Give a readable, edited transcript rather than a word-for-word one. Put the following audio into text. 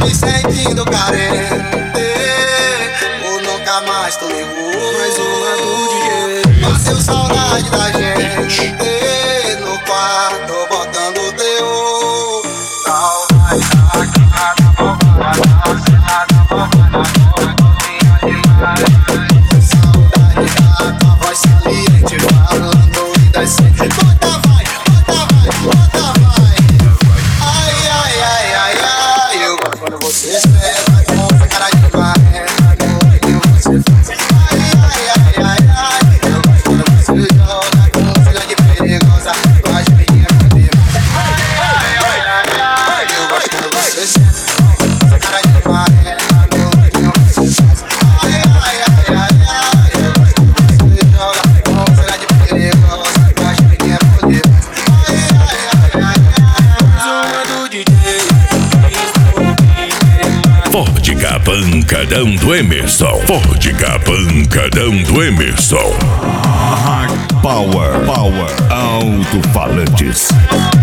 me sentindo carente, ou nunca mais tu ligou. Mais uma do DJ. Bateu saudade da gente no quarto, botando o teu. Saudade da tua voz saliente, falando e descendo. Bota vai, bota vai, bota vai. Ai, ai, ai, ai, ai. Eu gosto quando você espera com essa cara de marreta, que você faz. Ai, ai, ai, ai, ai. Eu gosto quando você joga com cidade perigosa, com as meninas poderosas. Ai, ai, ai, ai, ai. Eu gosto quando você espera com essa cara de marreta, que você faz. Ai, ai, ai, ai, ai. Eu gosto quando você joga com cidade perigosa, com as meninas poderosas. Ai, ai, ai, ai, ai. Zona do DJ. Vodka Pancadão do Emerson. Vodka Pancadão do Emerson. Power Alto-falantes.